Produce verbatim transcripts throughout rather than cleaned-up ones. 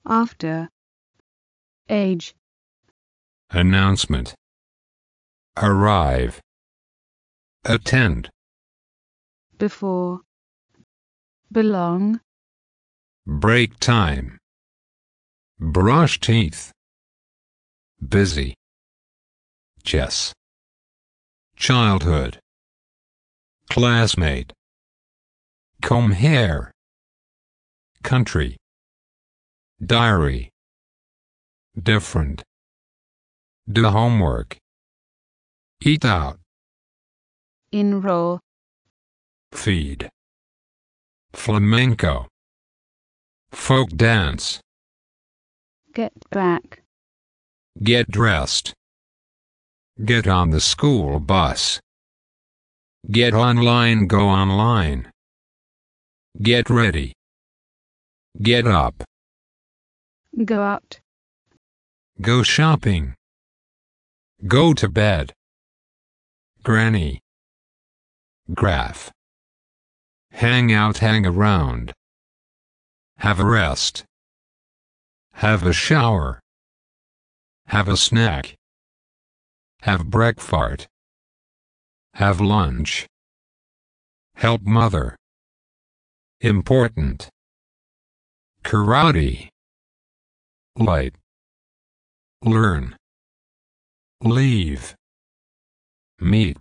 after, age, announcement, arrive, attend, before, belong, break time, brush teeth, busy, chess, childhood, classmate, comb hair, country, diary, different, do homework, eat out, enroll, feed, flamenco, folk dance, get back, get dressed, get on the school bus, get online, go online, get ready, get up, go out, go shopping, go to bed, granny, graph, hang out, hang around, have a rest, have a shower, have a snack, have breakfast, have lunch, help mother, important, karate, light, learn, leave, meet,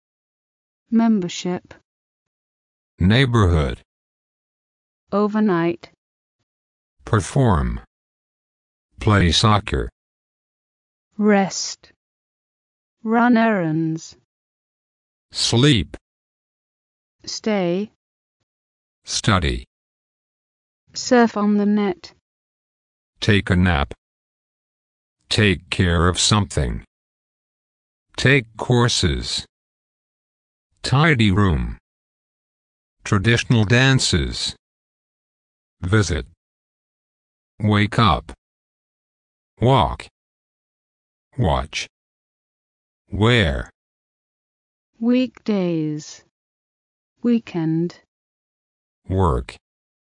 membership, neighborhood, overnight, perform, play soccer, rest, run errands, sleep, stay, study, surf on the net, take a nap, take care of something, take courses, tidy room, traditional dances, visit, wake up, walk, watch, wear, weekdays, weekend, work.